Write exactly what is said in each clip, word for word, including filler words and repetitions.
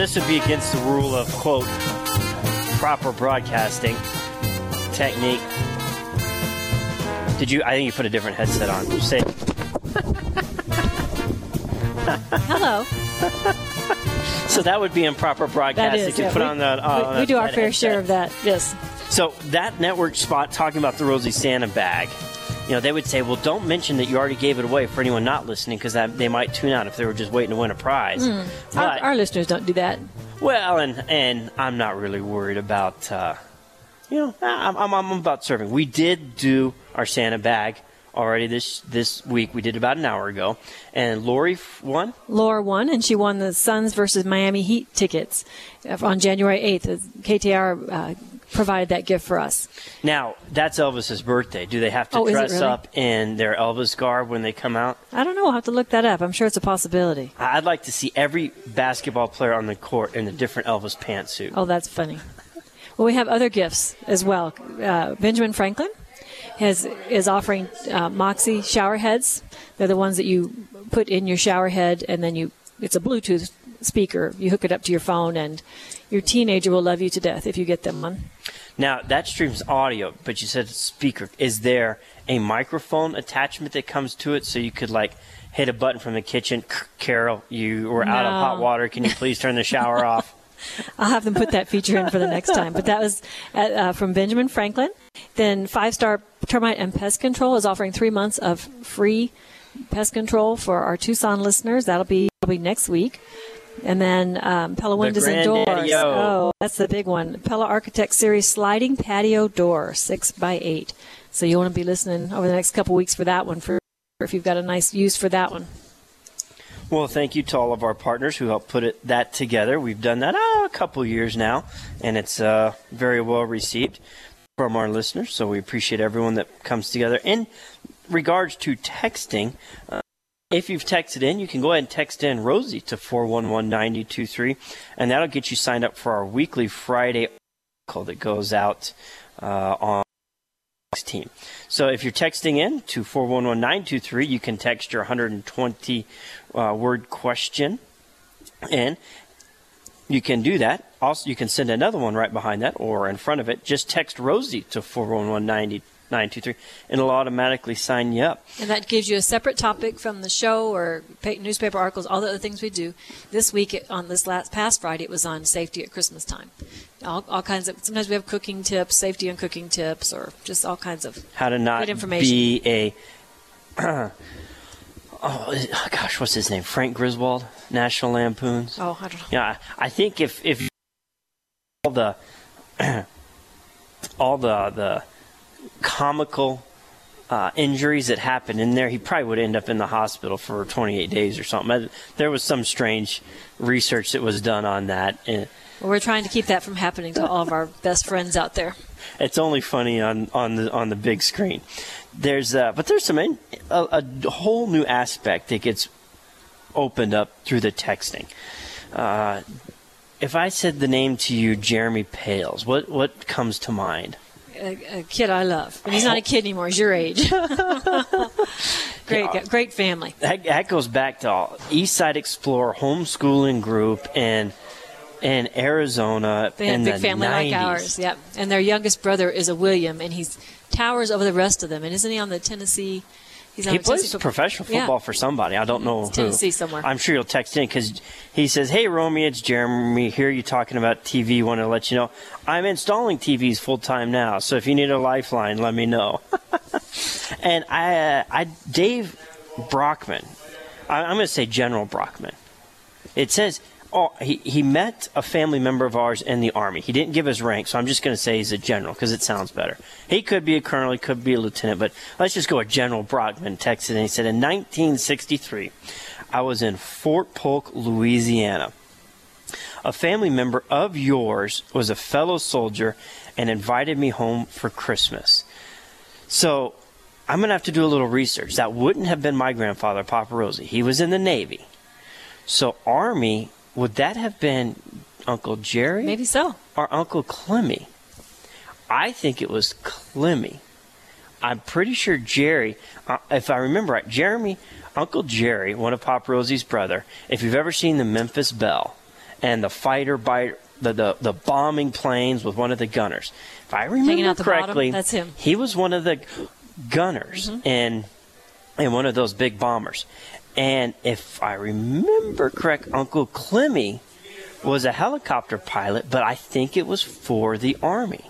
this would be against the rule of, quote, proper broadcasting technique. Did you? I think you put a different headset on. Say. Hello. So that would be improper broadcasting. That is, to yeah. put we, on the, uh, we, we do our fair headset. share of that, yes. So that network spot talking about the Rosie Santa bag, you know, they would say, well, don't mention that you already gave it away for anyone not listening, because they might tune out if they were just waiting to win a prize. Mm. But, Our, our listeners don't do that. Well, and and I'm not really worried about, uh, you know, I'm, I'm, I'm about serving. We did do our Santa bag already this this week. We did about an hour ago. And Lori won? Laura won, and she won the Suns versus Miami Heat tickets on January eighth. K T R uh, provided that gift for us. Now, that's Elvis's birthday. Do they have to oh, dress really? up in their Elvis garb when they come out? I don't know. I'll have to look that up. I'm sure it's a possibility. I'd like to see every basketball player on the court in a different Elvis pantsuit. Oh, that's funny. Well, we have other gifts as well. Uh, Benjamin Franklin has is offering uh, Moxie shower heads. They're the ones that you put in your shower head, and then you it's a Bluetooth speaker. You hook it up to your phone, and your teenager will love you to death if you get them one. Now, that streams audio, but you said speaker. Is there a microphone attachment that comes to it so you could, like, hit a button from the kitchen? Carol, you were no. out of hot water. Can you please turn the shower off? I'll have them put that feature in for the next time. But that was at, uh, from Benjamin Franklin. Then Five Star Termite and Pest Control is offering three months of free pest control for our Tucson listeners. That'll be probably next week. And then um, Pella Windows and Doors. Oh, that's the big one. Pella Architect Series Sliding Patio Door, six by eight. So you want to be listening over the next couple weeks for that one, for if you've got a nice use for that one. Well, thank you to all of our partners who helped put it, that together. We've done that oh, a couple years now, and it's uh, very well received from our listeners. So we appreciate everyone that comes together. In regards to texting, uh, if you've texted in, you can go ahead and text in Rosie to four one one, nine zero two three, and that'll get you signed up for our weekly Friday article that goes out uh, on the team. So if you're texting in to four one one, nine two three, you can text your one hundred twenty uh, word question in. You can do that. Also, you can send another one right behind that or in front of it. Just text Rosie to four one one, nine two three, and it'll automatically sign you up. And that gives you a separate topic from the show or newspaper articles, all the other things we do. This week, on this last past Friday, it was on safety at Christmas time. All, all kinds of, sometimes we have cooking tips, safety and cooking tips, or just all kinds of how to not good information. Be a, uh, oh gosh, what's his name? Frank Griswold, National Lampoons. Oh, I don't know. Yeah, I think if if all the all the the comical uh, injuries that happened in there, he probably would end up in the hospital for twenty-eight days or something. There was some strange research that was done on that. And well, we're trying to keep that from happening to all of our best friends out there. It's only funny on, on the on the big screen. There's uh, but there's some in, a, a whole new aspect that gets opened up through the texting. Uh, if I said the name to you, Jeremy Pales, what what comes to mind? A, a kid I love. But he's not a kid anymore. He's your age. great, yeah. great family. That, that goes back to all Eastside Explorer homeschooling group and in Arizona they had in a big the family nineties. Like ours. Yep. And their youngest brother is a William, and he's towers over the rest of them. And isn't he on the Tennessee? He's on he the plays Tennessee professional football yeah. for somebody. I don't know it's who. Tennessee somewhere. I'm sure he'll text in because he says, "Hey, Romy, it's Jeremy. Hear you talking about T V. Want to let you know I'm installing T Vs full time now. So if you need a lifeline, let me know." And I, uh, I, Dave Brockman. I, I'm going to say General Brockman. It says. Oh, he, he met a family member of ours in the Army. He didn't give his rank, so I'm just going to say he's a general because it sounds better. He could be a colonel, he could be a lieutenant, but let's just go with General Brockman texted, and he said, in nineteen sixty-three, I was in Fort Polk, Louisiana. A family member of yours was a fellow soldier and invited me home for Christmas. So I'm going to have to do a little research. That wouldn't have been my grandfather, Papa Rosie. He was in the Navy. So Army... Would that have been Uncle Jerry? Maybe so. Or Uncle Clemmy? I think it was Clemmy. I'm pretty sure Jerry, uh, if I remember right, Jeremy, Uncle Jerry, one of Pop Rosie's brother, if you've ever seen the Memphis Belle, and the fighter by the, the, the bombing planes with one of the gunners. If I Hanging remember out the correctly, bottom, that's him. He was one of the gunners Mm-hmm. in, in one of those big bombers. And if I remember correct, Uncle Clemmy was a helicopter pilot, but I think it was for the Army.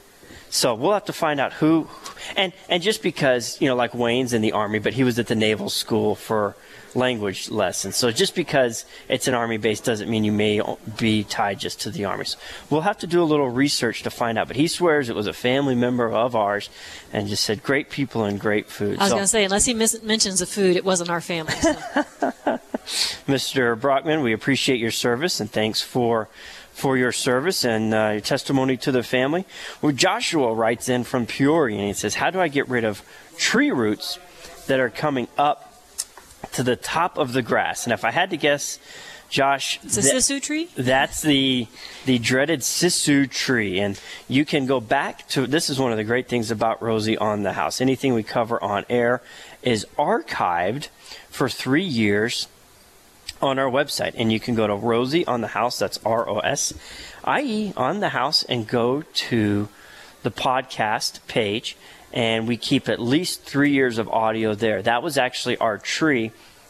So we'll have to find out who, and, and just because, you know, like Wayne's in the Army, but he was at the Naval School for language lessons. So just because it's an Army base doesn't mean you may be tied just to the Army. So we'll have to do a little research to find out. But he swears it was a family member of ours and just said great people and great food. I was so, going to say, unless he mis- mentions the food, it wasn't our family. So. Mister Brockman, we appreciate your service and thanks for for your service and uh, your testimony to the family. Well, Joshua writes in from Peoria and he says, how do I get rid of tree roots that are coming up to the top of the grass? And if I had to guess, Josh, It's a that- sisu tree? that's the the dreaded sisu tree. And you can go back to, this is one of the great things about Rosie on the House. Anything we cover on air is archived for three years on our website, and you can go to Rosie on the House, that's R O S I E on the House, and go to the podcast page, and we keep at least three years of audio there. That was actually our tree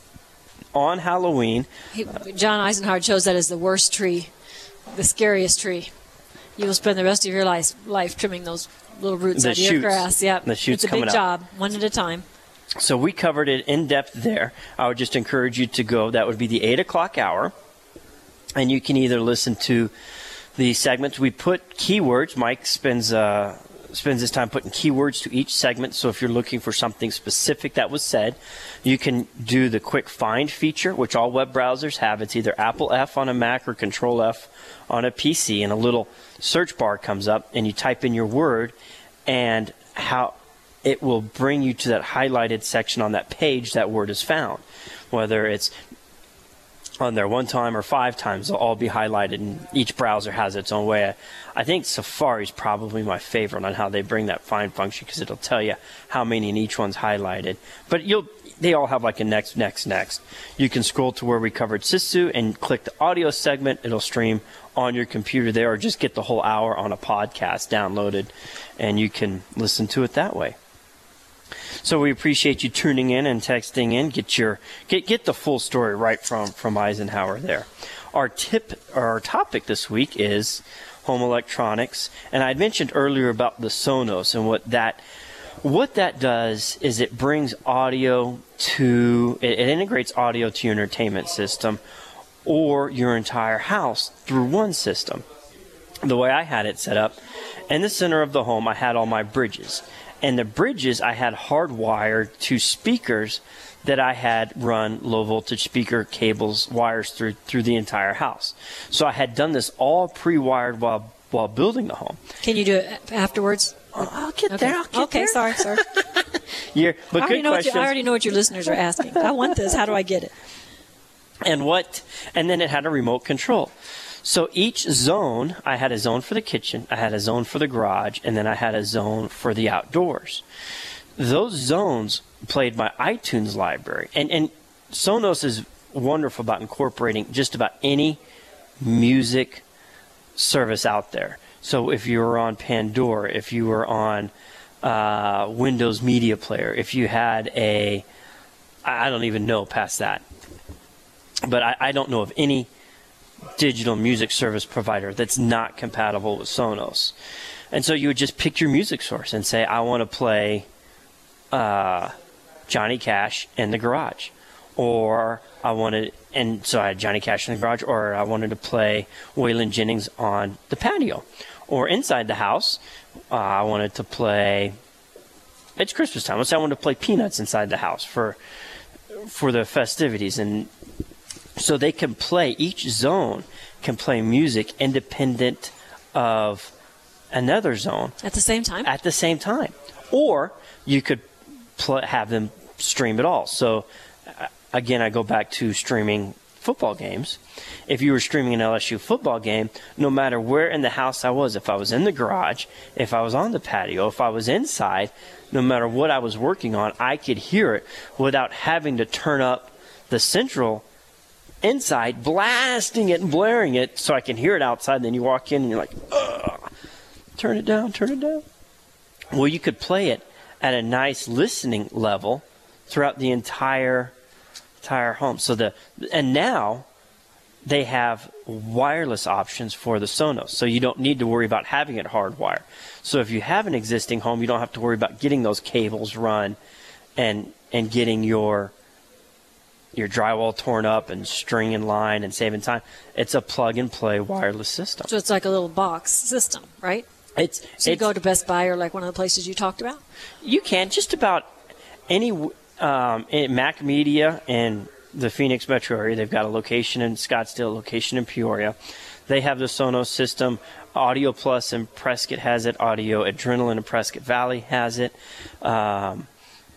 on Halloween. He, John Eisenhower chose that as the worst tree, the scariest tree. You will spend the rest of your life, life trimming those little roots The out of your shoots. grass. Yep. The shoots it's a coming big up. job, one at a time. So we covered it in depth there. I would just encourage you to go. That would be the eight o'clock hour. And you can either listen to the segments. We put keywords. Mike spends uh, spends his time putting keywords to each segment. So if you're looking for something specific that was said, you can do the quick find feature, which all web browsers have. It's either Apple F on a Mac or Control F on a P C. And a little search bar comes up, and you type in your word and how it will bring you to that highlighted section on that page that word is found. Whether it's on there one time or five times, they'll all be highlighted, and each browser has its own way. I think Safari's probably my favorite on how they bring that find function, because it'll tell you how many in each one's highlighted. But you'll they all have like a next, next, next. You can scroll to where we covered Sisu and click the audio segment. It'll stream on your computer there, or just get the whole hour on a podcast downloaded, and you can listen to it that way. So we appreciate you tuning in and texting in. Get your get get the full story right from, from Eisenhower there. Our tip, our topic this week is home electronics, and I had mentioned earlier about the Sonos and what that what that does is it brings audio to it, it integrates audio to your entertainment system or your entire house through one system. The way I had it set up, in the center of the home, I had all my bridges. And the bridges I had hardwired to speakers that I had run low voltage speaker cables, wires through through the entire house. So I had done this all pre-wired while while building the home. Can you do it afterwards? Oh, I'll get Okay. there. I'll get okay, there. sorry, sorry. You're, but I, already good know what you, questions. I already know what your listeners are asking. I want this. How do I get it? And what? And then it had a remote control. So each zone, I had a zone for the kitchen, I had a zone for the garage, and then I had a zone for the outdoors. Those zones played my iTunes library. And, and Sonos is wonderful about incorporating just about any music service out there. So if you were on Pandora, if you were on uh, Windows Media Player, if you had a, I don't even know past that. But I, I don't know of any digital music service provider that's not compatible with Sonos. And so you would just pick your music source and say, I want to play uh, Johnny Cash in the garage. Or I wanted, and so I had Johnny Cash in the garage, or I wanted to play Waylon Jennings on the patio. Or inside the house, uh, I wanted to play, it's Christmas time. Let's say I wanted to play Peanuts inside the house for for the festivities. And so they can play, each zone can play music independent of another zone. At the same time? At the same time. Or you could pl- have them stream it all. So, uh, again, I go back to streaming football games. If you were streaming an L S U football game, no matter where in the house I was, if I was in the garage, if I was on the patio, if I was inside, no matter what I was working on, I could hear it without having to turn up the central inside, blasting it and blaring it so I can hear it outside. And then you walk in and you're like, ugh, turn it down, turn it down. Well, you could play it at a nice listening level throughout the entire entire home. So the and now they have wireless options for the Sonos, so you don't need to worry about having it hardwired. So if you have an existing home, you don't have to worry about getting those cables run and and getting your your drywall torn up and string in line and saving time. It's a plug-and-play wireless system. So it's like a little box system, right? It's So you it's, go to Best Buy or like one of the places you talked about? You can just about any um, in Mac Media and the Phoenix metro area. They've got a location in Scottsdale, a location in Peoria. They have the Sonos system. Audio Plus and Prescott has it. Audio Adrenaline and Prescott Valley has it. Um,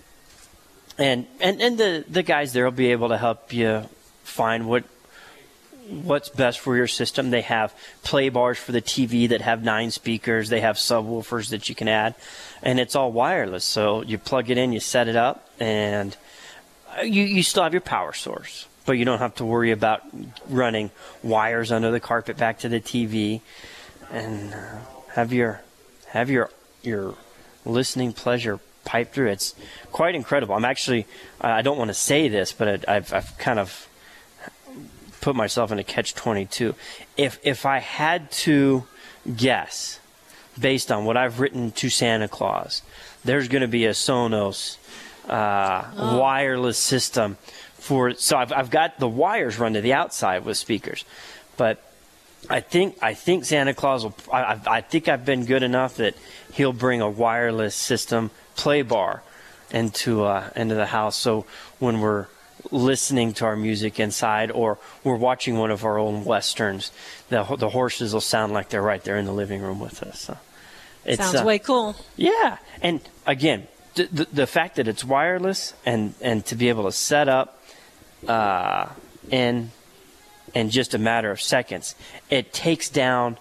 and and and the the guys there will be able to help you find what what's best for your system. They have play bars for the T V that have nine speakers. They have subwoofers that you can add, and it's all wireless. So you plug it in, you set it up, and you you still have your power source, but you don't have to worry about running wires under the carpet back to the T V, and uh, have your have your your listening pleasure pipe through. It's quite incredible. I'm actually uh, I don't want to say this, but I, I've I've kind of put myself in a catch twenty-two. If if I had to guess, based on what I've written to Santa Claus, there's going to be a Sonos uh, oh. wireless system for. So I've I've got the wires run to the outside with speakers, but I think I think Santa Claus will. I I think I've been good enough that he'll bring a wireless system play bar into uh, into the house. So when we're listening to our music inside, or we're watching one of our own westerns, the the horses will sound like they're right there in the living room with us. So it's, Sounds uh, way cool. Yeah, and again, the, the the fact that it's wireless and and to be able to set up uh, in in just a matter of seconds, it takes down.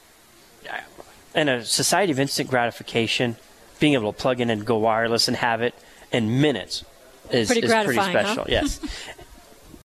In a society of instant gratification, being able to plug in and go wireless and have it in minutes is pretty, is pretty gratifying, special. huh? Yes,